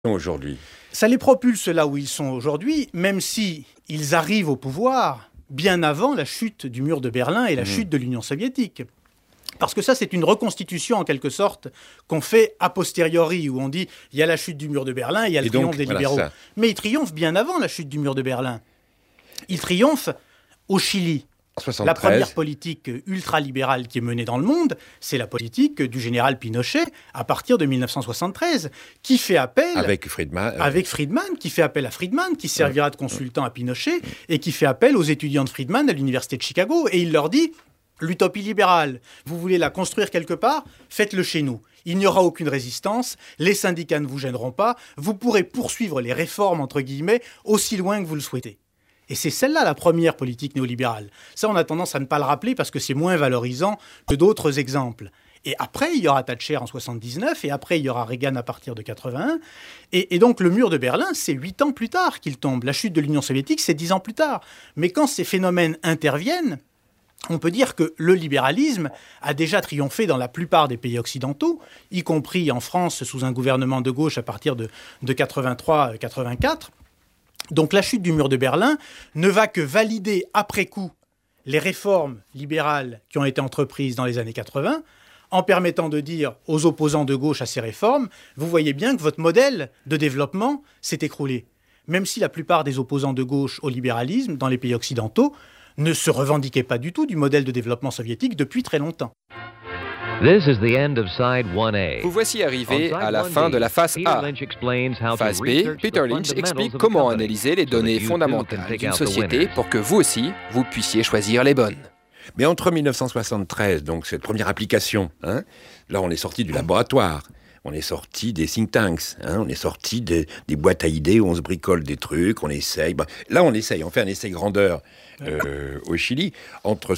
aujourd'hui? Ça les propulse là où ils sont aujourd'hui, même si ils arrivent au pouvoir bien avant la chute du mur de Berlin et la chute de l'Union soviétique. Parce que ça, c'est une reconstitution, en quelque sorte, qu'on fait a posteriori, où on dit, il y a la chute du mur de Berlin, il y a le triomphe des libéraux. Ça. Mais ils triomphent bien avant la chute du mur de Berlin. Ils triomphent au Chili. 73. La première politique ultralibérale qui est menée dans le monde, c'est la politique du général Pinochet à partir de 1973, qui fait appel... Avec Friedman. Qui fait appel à Friedman, qui servira de consultant à Pinochet, et qui fait appel aux étudiants de Friedman à l'université de Chicago. Et il leur dit, l'utopie libérale, vous voulez la construire quelque part, faites-le chez nous. Il n'y aura aucune résistance, les syndicats ne vous gêneront pas, vous pourrez poursuivre les réformes, entre guillemets, aussi loin que vous le souhaitez. Et c'est celle-là la première politique néolibérale. Ça, on a tendance à ne pas le rappeler parce que c'est moins valorisant que d'autres exemples. Et après, il y aura Thatcher en 79, et après, il y aura Reagan à partir de 81. Et donc, le mur de Berlin, c'est 8 ans plus tard qu'il tombe. La chute de l'Union soviétique, c'est 10 ans plus tard. Mais quand ces phénomènes interviennent, on peut dire que le libéralisme a déjà triomphé dans la plupart des pays occidentaux, y compris en France sous un gouvernement de gauche à partir de 83-84. Donc la chute du mur de Berlin ne va que valider après coup les réformes libérales qui ont été entreprises dans les années 80, en permettant de dire aux opposants de gauche à ces réformes, vous voyez bien que votre modèle de développement s'est écroulé. Même si la plupart des opposants de gauche au libéralisme dans les pays occidentaux ne se revendiquaient pas du tout du modèle de développement soviétique depuis très longtemps. Vous voici arrivé à la fin de la phase A. Phase B, Peter Lynch explique comment analyser les données fondamentales d'une société pour que vous aussi, vous puissiez choisir les bonnes. Mais entre 1973, donc cette première application, là on est sorti du laboratoire, on est sorti des think tanks, on est sorti des boîtes à idées où on se bricole des trucs, on essaye. Là on essaye, on fait un essai grandeur au Chili. Entre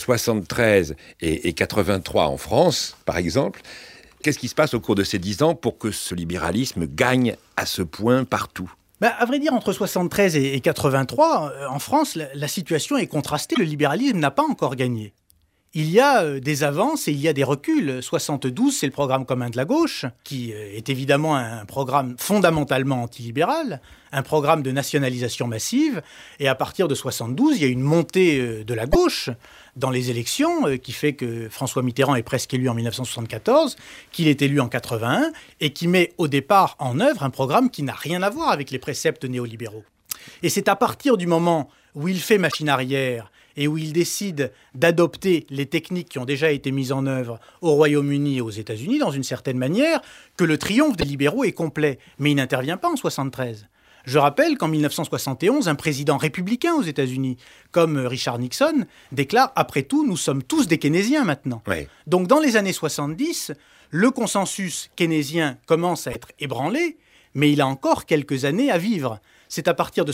73 et 83 en France, par exemple, qu'est-ce qui se passe au cours de ces 10 ans pour que ce libéralisme gagne à ce point partout ? À vrai dire, entre 73 et 83, en France, la situation est contrastée. Le libéralisme n'a pas encore gagné. Il y a des avances et il y a des reculs. 72, c'est le programme commun de la gauche, qui est évidemment un programme fondamentalement antilibéral, un programme de nationalisation massive. Et à partir de 72, il y a une montée de la gauche dans les élections qui fait que François Mitterrand est presque élu en 1974, qu'il est élu en 81 et qui met au départ en œuvre un programme qui n'a rien à voir avec les préceptes néolibéraux. Et c'est à partir du moment où il fait machine arrière et où il décide d'adopter les techniques qui ont déjà été mises en œuvre au Royaume-Uni et aux États-Unis, dans une certaine manière, que le triomphe des libéraux est complet. Mais il n'intervient pas en 73. Je rappelle qu'en 1971, un président républicain aux États-Unis, comme Richard Nixon, déclare « Après tout, nous sommes tous des keynésiens maintenant ». Oui. Donc dans les années 70, le consensus keynésien commence à être ébranlé, mais il a encore quelques années à vivre. C'est à partir de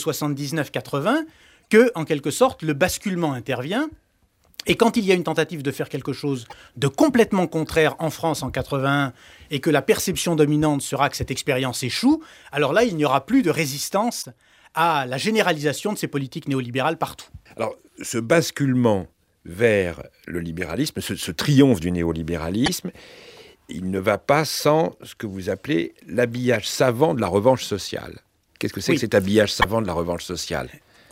79-80 que, en quelque sorte, le basculement intervient. Et quand il y a une tentative de faire quelque chose de complètement contraire en France en 81 et que la perception dominante sera que cette expérience échoue, alors là, il n'y aura plus de résistance à la généralisation de ces politiques néolibérales partout. Alors, ce basculement vers le libéralisme, ce triomphe du néolibéralisme, il ne va pas sans ce que vous appelez l'habillage savant de la revanche sociale. Qu'est-ce que c'est que cet habillage savant de la revanche sociale ?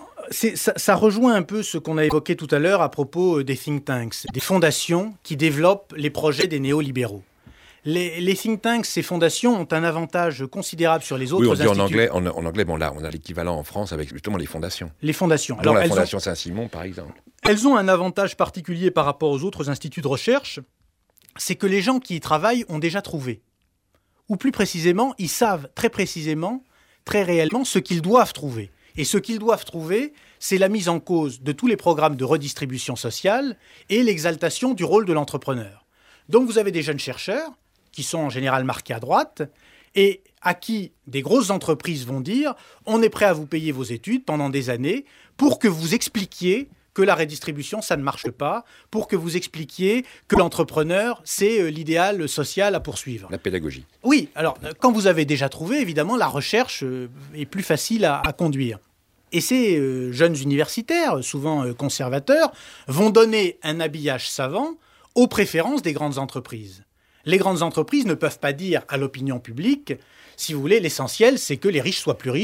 Ça rejoint un peu ce qu'on a évoqué tout à l'heure à propos des think tanks, des fondations qui développent les projets des néolibéraux. Les think tanks, ces fondations, ont un avantage considérable sur les autres instituts. Oui, en anglais, bon là, on a l'équivalent en France avec justement les fondations. Les fondations. Alors, la Fondation Saint-Simon, par exemple. Elles ont un avantage particulier par rapport aux autres instituts de recherche, c'est que les gens qui y travaillent ont déjà trouvé. Ou plus précisément, ils savent très précisément, très réellement, ce qu'ils doivent trouver. Et ce qu'ils doivent trouver, c'est la mise en cause de tous les programmes de redistribution sociale et l'exaltation du rôle de l'entrepreneur. Donc vous avez des jeunes chercheurs qui sont en général marqués à droite et à qui des grosses entreprises vont dire « on est prêt à vous payer vos études pendant des années pour que vous expliquiez que la redistribution, ça ne marche pas, pour que vous expliquiez que l'entrepreneur, c'est l'idéal social à poursuivre. » La pédagogie. Oui, alors quand vous avez déjà trouvé, évidemment, la recherche est plus facile à conduire. Et ces jeunes universitaires, souvent conservateurs, vont donner un habillage savant aux préférences des grandes entreprises. Les grandes entreprises ne peuvent pas dire à l'opinion publique Si vous voulez, l'essentiel, c'est que les riches soient plus riches